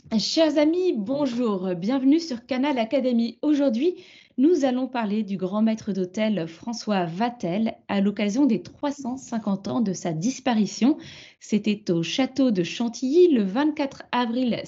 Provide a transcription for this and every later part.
Chers amis, bonjour, bienvenue sur Canal Académie. Aujourd'hui, nous allons parler du grand maître d'hôtel François Vatel à l'occasion des 350 ans de sa disparition. C'était au château de Chantilly le 24 avril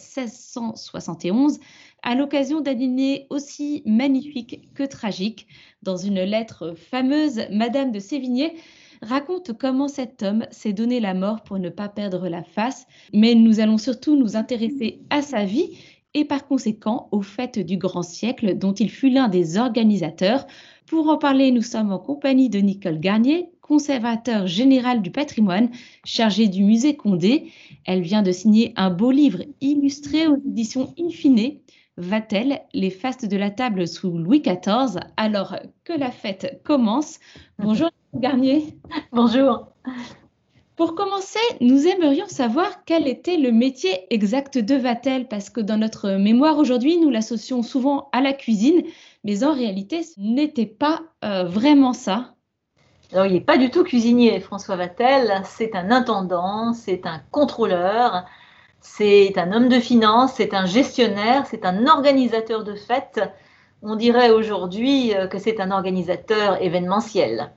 1671, à l'occasion d'un dîner aussi magnifique que tragique. Dans une lettre fameuse, Madame de Sévigné raconte comment cet homme s'est donné la mort pour ne pas perdre la face, mais nous allons surtout nous intéresser à sa vie et par conséquent aux fêtes du grand siècle dont il fut l'un des organisateurs. Pour en parler, nous sommes en compagnie de Nicole Garnier, conservateur général du patrimoine, chargée du musée Condé. Elle vient de signer un beau livre illustré aux éditions Infine. Va-t-elle les fastes de la table sous Louis XIV alors que la fête commence? Bonjour Garnier. Bonjour. Pour commencer, nous aimerions savoir quel était le métier exact de Vatel, parce que dans notre mémoire aujourd'hui, nous l'associons souvent à la cuisine, mais en réalité, ce n'était pas vraiment ça. Alors, il n'est pas du tout cuisinier, François Vatel. C'est un intendant, c'est un contrôleur, c'est un homme de finance, c'est un gestionnaire, c'est un organisateur de fêtes. On dirait aujourd'hui que c'est un organisateur événementiel.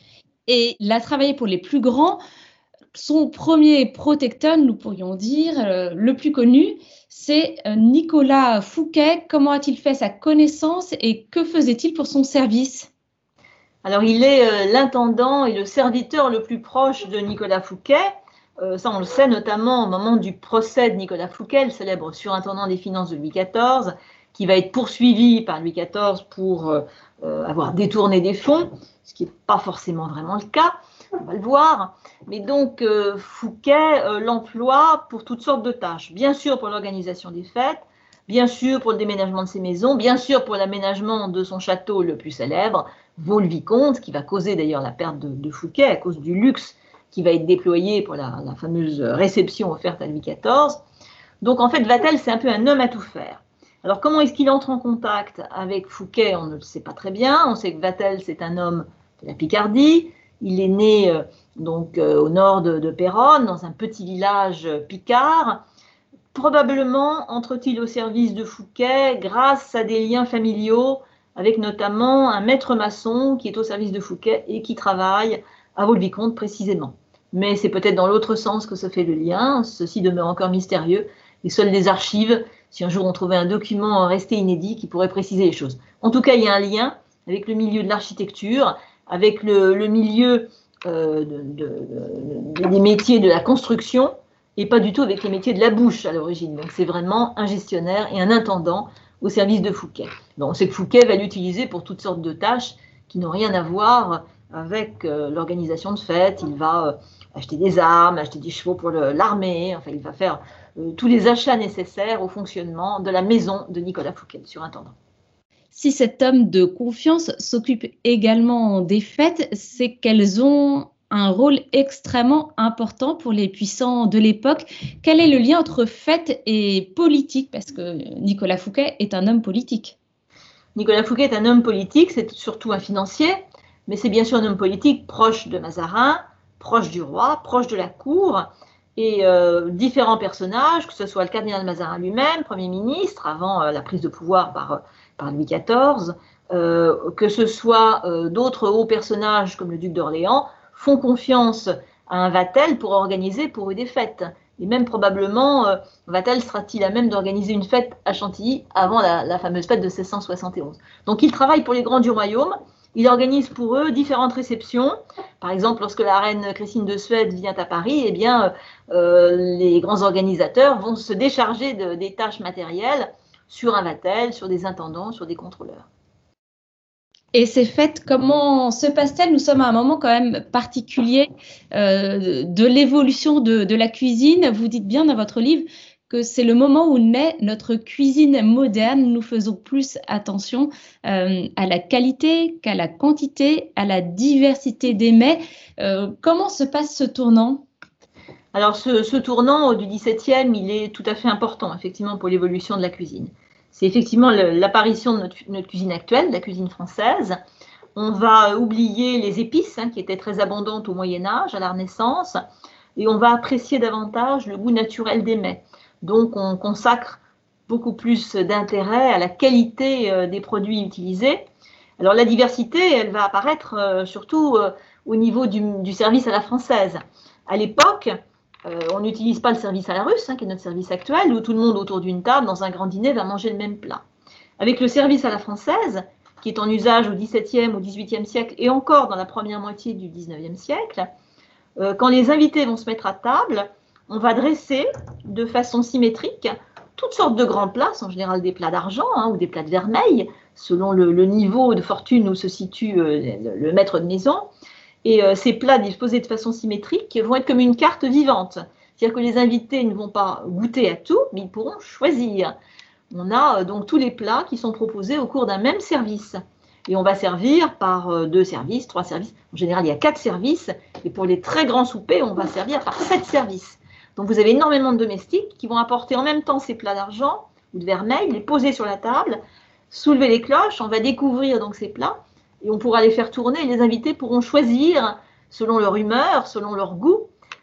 Et il a travaillé pour les plus grands. Son premier protecteur, nous pourrions dire, le plus connu, c'est Nicolas Fouquet. Comment a-t-il fait sa connaissance et que faisait-il pour son service? Alors, il est l'intendant et le serviteur le plus proche de Nicolas Fouquet. Ça, on le sait notamment au moment du procès de Nicolas Fouquet, le célèbre surintendant des finances de Louis XIV, qui va être poursuivi par Louis XIV pour avoir détourné des fonds, ce qui n'est pas forcément vraiment le cas, on va le voir. Mais donc, Fouquet l'emploie pour toutes sortes de tâches, bien sûr pour l'organisation des fêtes, bien sûr pour le déménagement de ses maisons, bien sûr pour l'aménagement de son château le plus célèbre, Vaux-le-Vicomte, qui va causer d'ailleurs la perte de Fouquet à cause du luxe qui va être déployé pour la fameuse réception offerte à Louis XIV. Donc en fait, Vatel, c'est un peu un homme à tout faire. Alors comment est-ce qu'il entre en contact avec Fouquet? On ne le sait pas très bien. On sait que Vatel, c'est un homme de la Picardie. Il est né au nord de Péronne, dans un petit village picard. Probablement entre-t-il au service de Fouquet grâce à des liens familiaux avec notamment un maître maçon qui est au service de Fouquet et qui travaille à Vaux-le-Vicomte précisément. Mais c'est peut-être dans l'autre sens que se fait le lien, ceci demeure encore mystérieux, et seules les archives, si un jour on trouvait un document resté inédit qui pourrait préciser les choses. En tout cas, il y a un lien avec le milieu de l'architecture, avec le milieu des métiers de la construction, et pas du tout avec les métiers de la bouche à l'origine. Donc c'est vraiment un gestionnaire et un intendant au service de Fouquet. Donc on sait que Fouquet va l'utiliser pour toutes sortes de tâches qui n'ont rien à voir avec l'organisation de fêtes. Il va acheter des armes, acheter des chevaux pour l'armée, enfin il va faire tous les achats nécessaires au fonctionnement de la maison de Nicolas Fouquet, surintendant. Si cet homme de confiance s'occupe également des fêtes, c'est qu'elles ont un rôle extrêmement important pour les puissants de l'époque. Quel est le lien entre fêtes et politique? Parce que Nicolas Fouquet est un homme politique. Nicolas Fouquet est un homme politique, c'est surtout un financier, mais c'est bien sûr un homme politique proche de Mazarin, proche du roi, proche de la cour, et différents personnages, que ce soit le cardinal Mazarin lui-même, Premier ministre, avant la prise de pouvoir par Louis XIV, que ce soit d'autres hauts personnages comme le duc d'Orléans, font confiance à un Vatel pour organiser pour eux des fêtes. Et même probablement, Vatel sera-t-il à même d'organiser une fête à Chantilly avant la fameuse fête de 1671. Donc il travaille pour les grands du royaume, il organise pour eux différentes réceptions. Par exemple, lorsque la reine Christine de Suède vient à Paris, eh bien, les grands organisateurs vont se décharger des tâches matérielles sur un Vatel, sur des intendants, sur des contrôleurs. Et ces fêtes, comment se passe-t-elle? Nous sommes à un moment quand même particulier de l'évolution de la cuisine. Vous dites bien dans votre livre que c'est le moment où naît notre cuisine moderne. Nous faisons plus attention à la qualité qu'à la quantité, à la diversité des mets. Comment se passe ce tournant? Alors ce tournant du XVIIe, il est tout à fait important effectivement pour l'évolution de la cuisine. C'est effectivement l'apparition de notre cuisine actuelle, la cuisine française. On va oublier les épices qui étaient très abondantes au Moyen-Âge, à la Renaissance, et on va apprécier davantage le goût naturel des mets. Donc on consacre beaucoup plus d'intérêt à la qualité des produits utilisés. Alors la diversité, elle va apparaître surtout au niveau du service à la française. À l'époque, on n'utilise pas le service à la russe, qui est notre service actuel, où tout le monde autour d'une table, dans un grand dîner, va manger le même plat. Avec le service à la française, qui est en usage au XVIIe, au XVIIIe siècle et encore dans la première moitié du XIXe siècle, quand les invités vont se mettre à table, on va dresser de façon symétrique toutes sortes de grands plats, en général des plats d'argent ou des plats de vermeil, selon le niveau de fortune où se situe le maître de maison. Et ces plats disposés de façon symétrique vont être comme une carte vivante. C'est-à-dire que les invités ne vont pas goûter à tout, mais ils pourront choisir. On a donc tous les plats qui sont proposés au cours d'un même service. Et on va servir par 2 services, 3 services. En général, il y a 4 services. Et pour les très grands soupers, on va servir par 7 services. Donc vous avez énormément de domestiques qui vont apporter en même temps ces plats d'argent ou de vermeil, les poser sur la table, soulever les cloches, on va découvrir donc ces plats et on pourra les faire tourner et les invités pourront choisir, selon leur humeur, selon leur goût,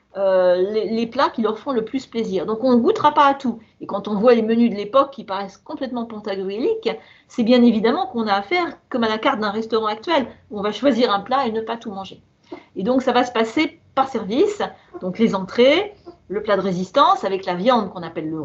les plats qui leur font le plus plaisir. Donc on ne goûtera pas à tout. Et quand on voit les menus de l'époque qui paraissent complètement pantagruéliques, c'est bien évidemment qu'on a affaire comme à la carte d'un restaurant actuel, où on va choisir un plat et ne pas tout manger. Et donc ça va se passer par service, donc les entrées, le plat de résistance avec la viande qu'on appelle le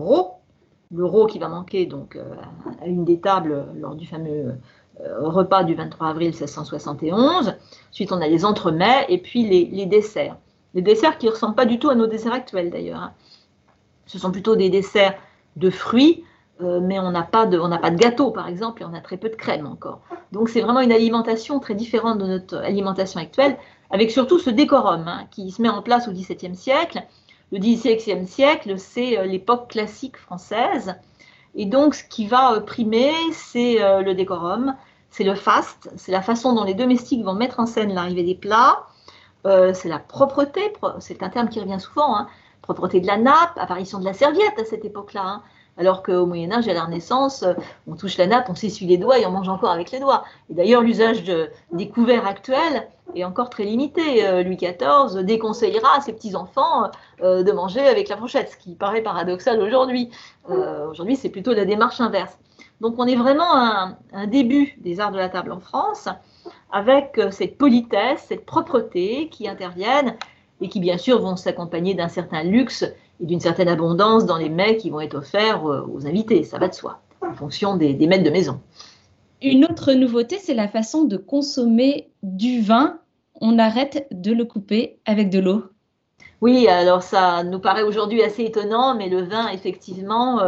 rot qui va manquer donc à une des tables lors du fameux repas du 23 avril 1671. Ensuite, on a les entremets et puis les desserts. Les desserts qui ne ressemblent pas du tout à nos desserts actuels d'ailleurs. Ce sont plutôt des desserts de fruits, mais on n'a pas de gâteau par exemple, et on a très peu de crème encore. Donc c'est vraiment une alimentation très différente de notre alimentation actuelle, avec surtout ce décorum qui se met en place au XVIIe siècle. Le XVIIe siècle, c'est l'époque classique française. Et donc, ce qui va primer, c'est le décorum, c'est le faste, c'est la façon dont les domestiques vont mettre en scène l'arrivée des plats, c'est la propreté, c'est un terme qui revient souvent, propreté de la nappe, apparition de la serviette à cette époque-là. Alors qu'au Moyen-Âge et à la Renaissance, on touche la nappe, on s'essuie les doigts et on mange encore avec les doigts. Et d'ailleurs, l'usage des couverts actuels est encore très limité. Louis XIV déconseillera à ses petits-enfants de manger avec la fourchette, ce qui paraît paradoxal aujourd'hui. Aujourd'hui, c'est plutôt la démarche inverse. Donc, on est vraiment à un début des arts de la table en France, avec cette politesse, cette propreté qui interviennent et qui, bien sûr, vont s'accompagner d'un certain luxe et d'une certaine abondance dans les mets qui vont être offerts aux invités, ça va de soi, en fonction des maîtres de maison. Une autre nouveauté, c'est la façon de consommer du vin. On arrête de le couper avec de l'eau. Oui, alors ça nous paraît aujourd'hui assez étonnant, mais le vin, effectivement,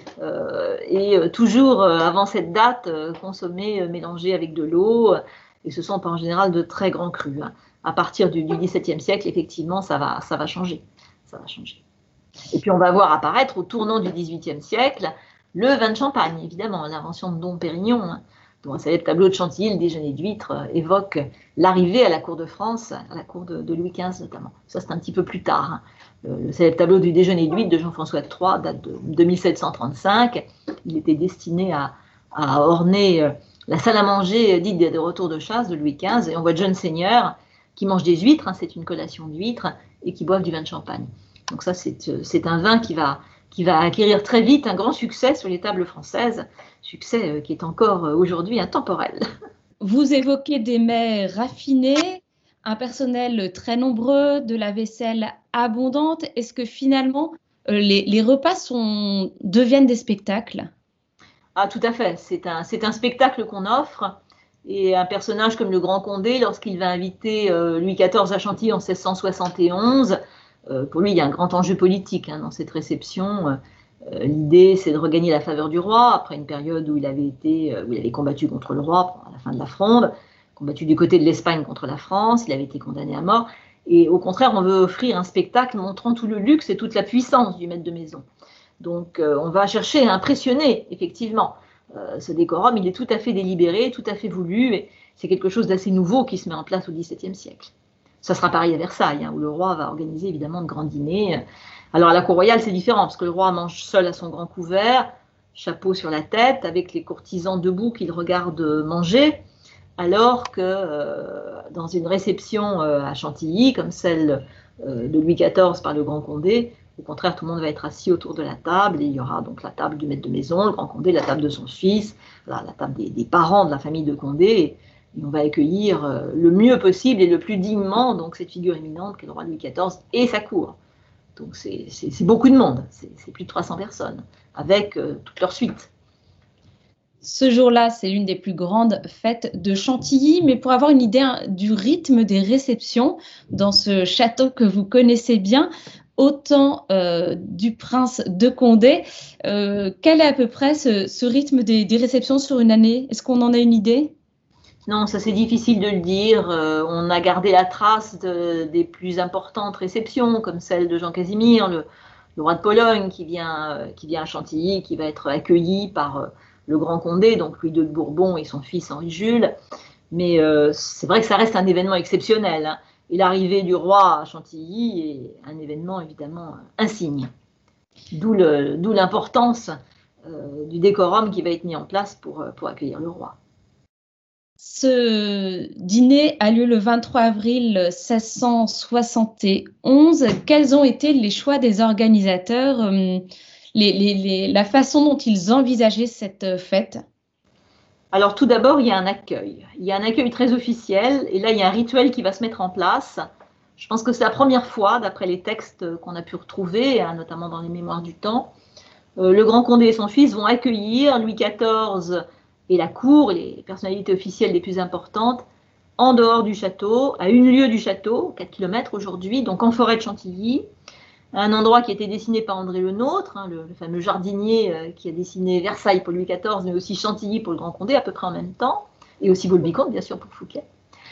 est toujours, avant cette date, consommé, mélangé avec de l'eau, et ce sont en général de très grands crus. À partir du XVIIe siècle, effectivement, ça va changer. Ça va changer. Et puis on va voir apparaître au tournant du XVIIIe siècle le vin de Champagne, évidemment, l'invention de Dom Pérignon, dont un célèbre tableau de Chantilly, le déjeuner d'huîtres, évoque l'arrivée à la cour de France, à la cour de Louis XV notamment. Ça, c'est un petit peu plus tard. Le célèbre tableau du déjeuner d'huîtres de Jean-François III date de 1735. Il était destiné à orner la salle à manger dite de retour de chasse de Louis XV. Et on voit de jeunes seigneurs qui mangent des huîtres, c'est une collation d'huîtres, et qui boivent du vin de Champagne. Donc ça, c'est un vin qui va acquérir très vite un grand succès sur les tables françaises, succès qui est encore aujourd'hui intemporel. Vous évoquez des mets raffinés, un personnel très nombreux, de la vaisselle abondante. Est-ce que finalement, les repas deviennent des spectacles? Ah, tout à fait. C'est un spectacle qu'on offre. Et un personnage comme le Grand Condé, lorsqu'il va inviter Louis XIV à Chantilly en 1671, pour lui, il y a un grand enjeu politique dans cette réception. L'idée, c'est de regagner la faveur du roi, après une période où il avait combattu contre le roi à la fin de la Fronde, combattu du côté de l'Espagne contre la France, il avait été condamné à mort. Et au contraire, on veut offrir un spectacle montrant tout le luxe et toute la puissance du maître de maison. Donc, on va chercher à impressionner, effectivement. Ce décorum, il est tout à fait délibéré, tout à fait voulu, et c'est quelque chose d'assez nouveau qui se met en place au XVIIe siècle. Ça sera pareil à Versailles, où le roi va organiser évidemment de grands dîners. Alors à la cour royale, c'est différent, parce que le roi mange seul à son grand couvert, chapeau sur la tête, avec les courtisans debout qu'il regarde manger, alors que dans une réception à Chantilly, comme celle de Louis XIV par le Grand Condé, Au contraire, tout le monde va être assis autour de la table et il y aura donc la table du maître de maison, le grand Condé, la table de son fils, voilà, la table des parents de la famille de Condé. Et on va accueillir le mieux possible et le plus dignement donc cette figure éminente qu'est le roi Louis XIV et sa cour. Donc c'est beaucoup de monde, c'est plus de 300 personnes, avec toute leur suite. Ce jour-là, c'est l'une des plus grandes fêtes de Chantilly, mais pour avoir une idée du rythme des réceptions dans ce château que vous connaissez bien, au temps du prince de Condé, quel est à peu près ce rythme des réceptions sur une année? Est-ce qu'on en a une idée? Non, ça c'est difficile de le dire. On a gardé la trace des plus importantes réceptions, comme celle de Jean Casimir, le roi de Pologne, qui vient à Chantilly, qui va être accueilli par le grand Condé, donc Louis II de Bourbon et son fils Henri-Jules. Mais c'est vrai que ça reste un événement exceptionnel, hein. Et l'arrivée du roi à Chantilly est un événement évidemment insigne. D'où l'importance du décorum qui va être mis en place pour accueillir le roi. Ce dîner a lieu le 23 avril 1671. Quels ont été les choix des organisateurs, la façon dont ils envisageaient cette fête? Alors tout d'abord, il y a un accueil. Il y a un accueil très officiel et là, il y a un rituel qui va se mettre en place. Je pense que c'est la première fois, d'après les textes qu'on a pu retrouver, hein, notamment dans les mémoires du temps, le grand Condé et son fils vont accueillir Louis XIV et la cour, les personnalités officielles les plus importantes, en dehors du château, à une lieue du château, 4 km aujourd'hui, donc en forêt de Chantilly, un endroit qui a été dessiné par André Le Nôtre, hein, le fameux jardinier qui a dessiné Versailles pour Louis XIV, mais aussi Chantilly pour le Grand Condé, à peu près en même temps, et aussi Vaux-le-Vicomte, bien sûr, pour Fouquet.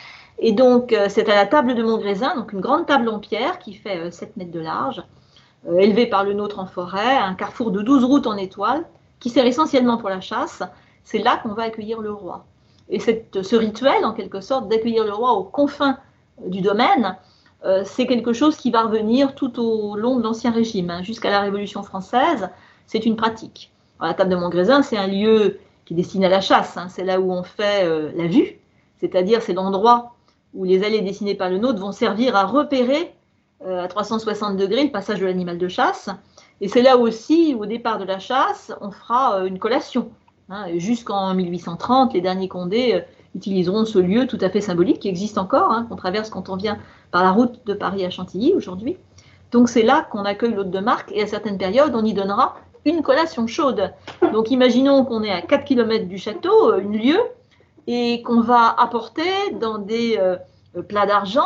Et donc, c'est à la table de Montgrésin, donc une grande table en pierre qui fait 7 mètres de large, élevée par Le Nôtre en forêt, un carrefour de 12 routes en étoile, qui sert essentiellement pour la chasse. C'est là qu'on va accueillir le roi. Et ce rituel, en quelque sorte, d'accueillir le roi aux confins du domaine, c'est quelque chose qui va revenir tout au long de l'Ancien Régime, hein, jusqu'à la Révolution française. C'est une pratique. Alors, la table de Montgrésin, c'est un lieu qui est destiné à la chasse, hein, c'est là où on fait la vue, c'est-à-dire c'est l'endroit où les allées dessinées par Le Nôtre vont servir à repérer à 360 degrés le passage de l'animal de chasse. Et c'est là aussi, au départ de la chasse, on fera une collation. Hein, jusqu'en 1830, les derniers Condés utiliseront ce lieu tout à fait symbolique qui existe encore, hein, qu'on traverse quand on vient par la route de Paris à Chantilly aujourd'hui. Donc c'est là qu'on accueille l'hôte de marque et à certaines périodes, on y donnera une collation chaude. Donc imaginons qu'on est à 4 km du château, une lieue, et qu'on va apporter dans des plats d'argent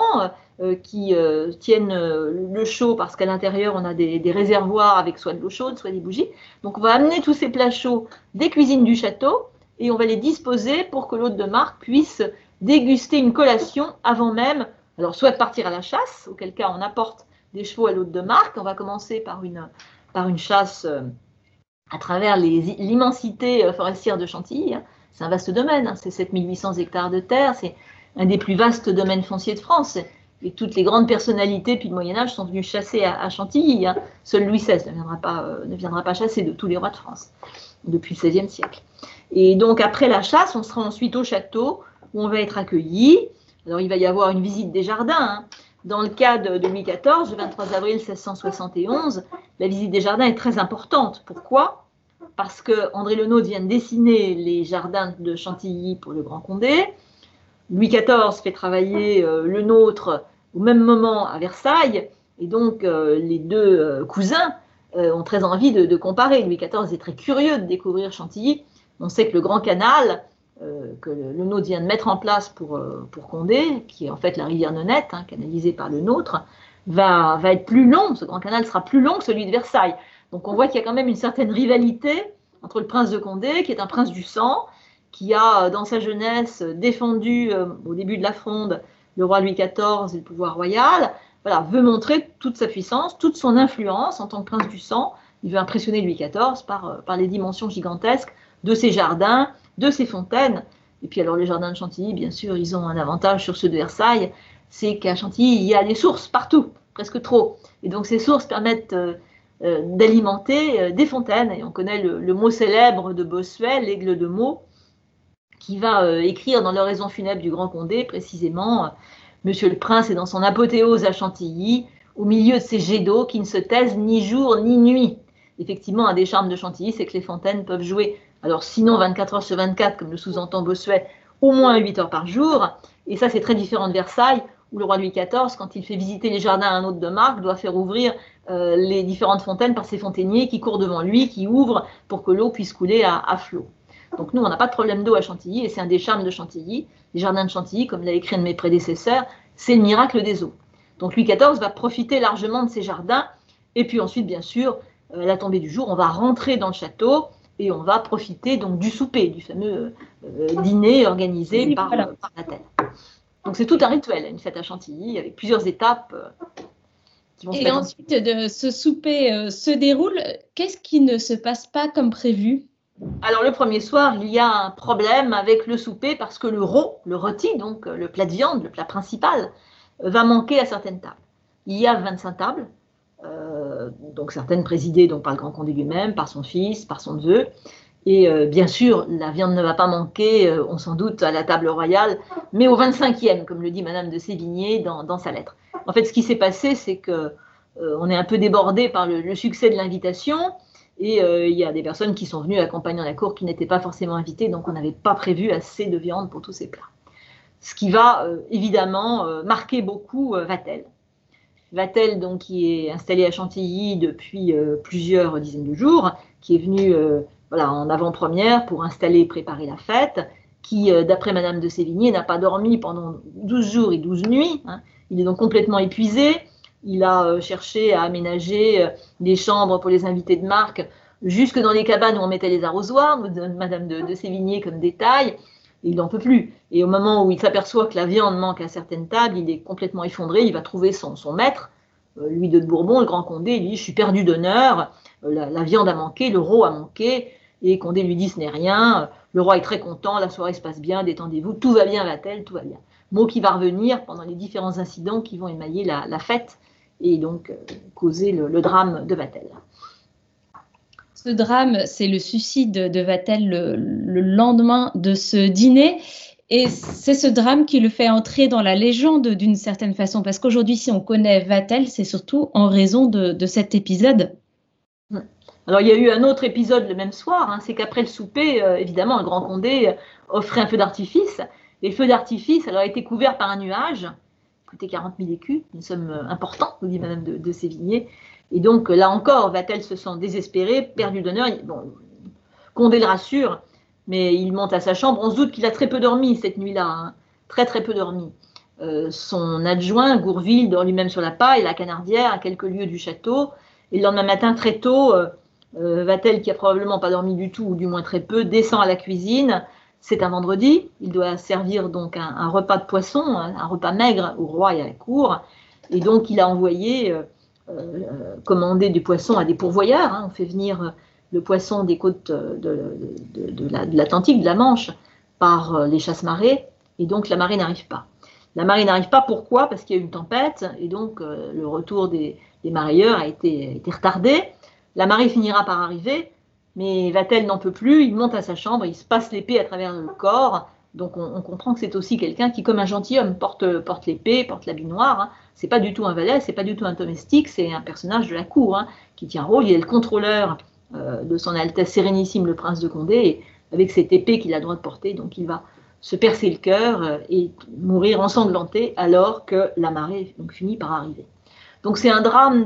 qui tiennent le chaud parce qu'à l'intérieur on a des réservoirs avec soit de l'eau chaude, soit des bougies. Donc on va amener tous ces plats chauds des cuisines du château et on va les disposer pour que l'hôte de marque puisse déguster une collation avant même, alors soit de partir à la chasse, auquel cas on apporte des chevaux à l'hôte de marque. On va commencer par une chasse à travers l'immensité forestière de Chantilly. Hein. C'est un vaste domaine, hein, c'est 7800 hectares de terre, c'est un des plus vastes domaines fonciers de France. Et toutes les grandes personnalités depuis le Moyen-Âge sont venues chasser à Chantilly. Hein. Seul Louis XVI ne viendra pas chasser de tous les rois de France depuis le XVIe siècle. Et donc après la chasse, on sera ensuite au château où on va être accueilli. Alors il va y avoir une visite des jardins. Hein. Dans le cas de Louis XIV, le 23 avril 1671, la visite des jardins est très importante. Pourquoi ? Parce que André Le Nôtre vient de dessiner les jardins de Chantilly pour le Grand Condé. Louis XIV fait travailler Le Nôtre au même moment à Versailles, et donc les deux cousins ont très envie de comparer. Louis XIV est très curieux de découvrir Chantilly. On sait que le Grand Canal, que Le Nôtre vient de mettre en place pour Condé, qui est en fait la rivière Nonette, hein, canalisée par Le Nôtre, va être plus long, ce Grand Canal sera plus long que celui de Versailles. Donc on voit qu'il y a quand même une certaine rivalité entre le prince de Condé, qui est un prince du sang, qui a, dans sa jeunesse, défendu au début de la Fronde le roi Louis XIV et le pouvoir royal, voilà, veut montrer toute sa puissance, toute son influence en tant que prince du sang. Il veut impressionner Louis XIV par les dimensions gigantesques de ses jardins, de ses fontaines. Et puis alors les jardins de Chantilly, bien sûr, ils ont un avantage sur ceux de Versailles, c'est qu'à Chantilly, il y a des sources partout, presque trop. Et donc ces sources permettent d'alimenter des fontaines. Et on connaît le mot célèbre de Bossuet, l'aigle de Meaux, qui va écrire dans l'oraison funèbre du Grand Condé, précisément, Monsieur le Prince est dans son apothéose à Chantilly, au milieu de ces jets d'eau qui ne se taisent ni jour ni nuit. Effectivement, un des charmes de Chantilly, c'est que les fontaines peuvent jouer, alors sinon 24 heures sur 24, comme le sous-entend Bossuet, au moins 8 heures par jour. Et ça, c'est très différent de Versailles, où le roi Louis XIV, quand il fait visiter les jardins à un hôte de marque, doit faire ouvrir les différentes fontaines par ses fontainiers qui courent devant lui, qui ouvrent pour que l'eau puisse couler à flot. Donc nous, on n'a pas de problème d'eau à Chantilly, et c'est un des charmes de Chantilly. Les jardins de Chantilly, comme l'a écrit un de mes prédécesseurs, c'est le miracle des eaux. Donc Louis XIV va profiter largement de ces jardins, et puis ensuite, bien sûr, à la tombée du jour, on va rentrer dans le château, et on va profiter donc du souper, du fameux dîner organisé par Vatel. Donc c'est tout un rituel, une fête à Chantilly, avec plusieurs étapes qui vont se mettre ensuite, ce souper se déroule. Qu'est-ce qui ne se passe pas comme prévu? Alors le premier soir, il y a un problème avec le souper parce que le rôti, donc le plat de viande, le plat principal, va manquer à certaines tables. Il y a 25 tables, donc certaines présidées donc, par le Grand Condé lui-même, par son fils, par son neveu. Et bien sûr, la viande ne va pas manquer, on s'en doute, à la table royale, mais au 25e, comme le dit Madame de Sévigné dans sa lettre. En fait, ce qui s'est passé, c'est qu'on est un peu débordé par le succès de l'invitation, et il y a des personnes qui sont venues accompagner la cour qui n'étaient pas forcément invitées, donc on n'avait pas prévu assez de viande pour tous ces plats. Ce qui va évidemment marquer beaucoup Vatel. Vatel, donc, qui est installé à Chantilly depuis plusieurs dizaines de jours, qui est venu en avant-première pour installer et préparer la fête, qui, d'après Madame de Sévigné, n'a pas dormi pendant 12 jours et 12 nuits. Hein. Il est donc complètement épuisé. Il a cherché à aménager des chambres pour les invités de marque, jusque dans les cabanes où on mettait les arrosoirs, nous donne Madame de Sévigné comme détail. Il n'en peut plus. Et au moment où il s'aperçoit que la viande manque à certaines tables, il est complètement effondré. Il va trouver son maître, Louis II de Bourbon, le Grand Condé. Il dit « Je suis perdu d'honneur, la viande a manqué, le rôt a manqué. » Et Condé lui dit « Ce n'est rien, le roi est très content, la soirée se passe bien, détendez-vous, tout va bien, va-t-elle, tout va bien. » Mot qui va revenir pendant les différents incidents qui vont émailler la fête et donc causer le drame de Vatel. Ce drame, c'est le suicide de Vatel le lendemain de ce dîner. Et c'est ce drame qui le fait entrer dans la légende d'une certaine façon. Parce qu'aujourd'hui, si on connaît Vatel, c'est surtout en raison de cet épisode. Alors, il y a eu un autre épisode le même soir. Hein, c'est qu'après le souper, évidemment, le Grand Condé offrait un feu d'artifice. Et le feu d'artifice a été couvert par un nuage. Coûtait 40 000 écus, une somme importante, nous dit Madame de Sévigné. Et donc, là encore, Vatel se sent désespéré, perdu d'honneur. Bon, Condé le rassure, mais il monte à sa chambre. On se doute qu'il a très peu dormi cette nuit-là, hein, très très peu dormi. Son adjoint, Gourville, dort lui-même sur la paille, la canardière, à quelques lieues du château. Et le lendemain matin, très tôt, Vatel, qui a probablement pas dormi du tout, ou du moins très peu, descend à la cuisine. C'est un vendredi, il doit servir donc un repas de poisson, un repas maigre au roi et à la cour. Et donc, il a envoyé commander du poisson à des pourvoyeurs. Hein. On fait venir le poisson des côtes de l'Atlantique, de la Manche, par les chasse-marées. Et donc, la marée n'arrive pas. La marée n'arrive pas, pourquoi? Parce qu'il y a eu une tempête. Et donc, le retour des mareyeurs a été retardé. La marée finira par arriver. Mais Vatel n'en peut plus, il monte à sa chambre, il se passe l'épée à travers le corps. Donc on comprend que c'est aussi quelqu'un qui, comme un gentilhomme, porte l'épée, porte l'habit noir. Hein. C'est pas du tout un valet, c'est pas du tout un domestique, c'est un personnage de la cour hein, qui tient rôle. Il est le contrôleur de son Altesse Sérénissime, le Prince de Condé, et avec cette épée qu'il a le droit de porter, donc il va se percer le cœur et mourir ensanglanté alors que la marée donc, finit par arriver. Donc c'est un drame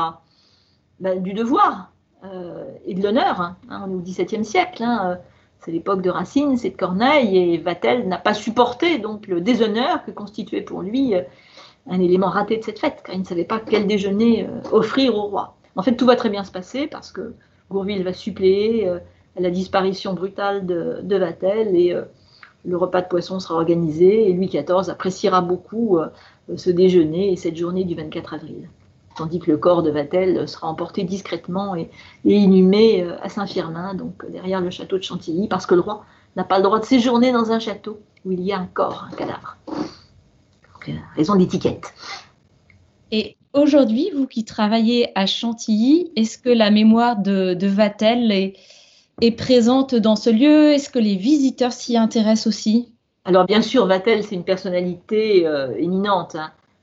du devoir. Et de l'honneur. Hein. On est au XVIIe siècle. Hein. C'est l'époque de Racine, c'est de Corneille, et Vatel n'a pas supporté donc, le déshonneur que constituait pour lui un élément raté de cette fête, car il ne savait pas quel déjeuner offrir au roi. En fait, tout va très bien se passer parce que Gourville va suppléer à la disparition brutale de Vatel et le repas de poisson sera organisé et Louis XIV appréciera beaucoup ce déjeuner et cette journée du 24 avril. Tandis que le corps de Vatel sera emporté discrètement et inhumé à Saint-Firmin, donc derrière le château de Chantilly, parce que le roi n'a pas le droit de séjourner dans un château où il y a un corps, un cadavre. Donc, raison d'étiquette. Et aujourd'hui, vous qui travaillez à Chantilly, est-ce que la mémoire de Vatel est présente dans ce lieu? Est-ce que les visiteurs s'y intéressent aussi? Alors bien sûr, Vatel, c'est une personnalité éminente. Hein.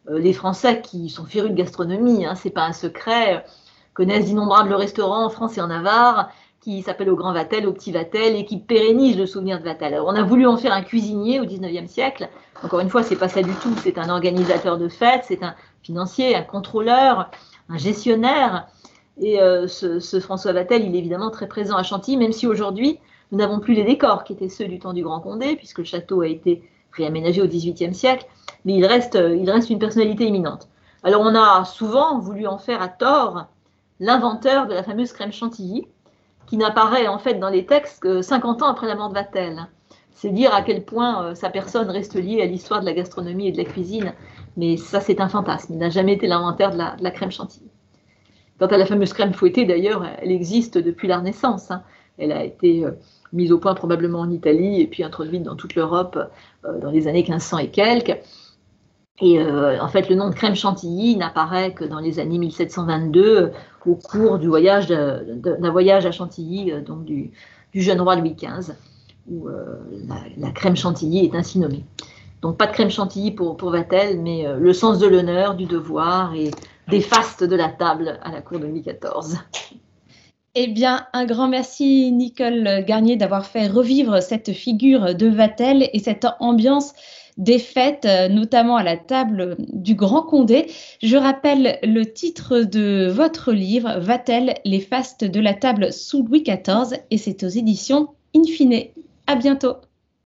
Les Français qui sont férus de gastronomie, hein, c'est pas un secret, connaissent d'innombrables restaurants en France et en Navarre, qui s'appellent au Grand Vatel, au Petit Vatel, et qui pérennisent le souvenir de Vatel. Alors, on a voulu en faire un cuisinier au XIXe siècle. Encore une fois, c'est pas ça du tout. C'est un organisateur de fêtes, c'est un financier, un contrôleur, un gestionnaire. Et ce François Vatel, il est évidemment très présent à Chantilly, même si aujourd'hui, nous n'avons plus les décors qui étaient ceux du temps du Grand Condé, puisque le château a été réaménagé au XVIIIe siècle. Mais il reste une personnalité éminente. Alors, on a souvent voulu en faire à tort l'inventeur de la fameuse crème chantilly, qui n'apparaît en fait dans les textes que 50 ans après la mort de Vatel. C'est dire à quel point sa personne reste liée à l'histoire de la gastronomie et de la cuisine, mais ça c'est un fantasme, il n'a jamais été l'inventeur de la crème chantilly. Quant à la fameuse crème fouettée d'ailleurs, elle existe depuis la Renaissance, hein. Elle a été mise au point probablement en Italie et puis introduite dans toute l'Europe dans les années 1500 et quelques. Et en fait, le nom de crème chantilly n'apparaît que dans les années 1722, au cours du voyage d'un voyage à Chantilly, donc du jeune roi Louis XV, où la crème chantilly est ainsi nommée. Donc pas de crème chantilly pour Vatel, mais le sens de l'honneur, du devoir et des fastes de la table à la cour de Louis XIV. Eh bien, un grand merci Nicole Garnier d'avoir fait revivre cette figure de Vatel et cette ambiance des fêtes, notamment à la table du Grand Condé. Je rappelle le titre de votre livre, Vatel, les fastes de la table sous Louis XIV, et c'est aux éditions In Fine. À bientôt.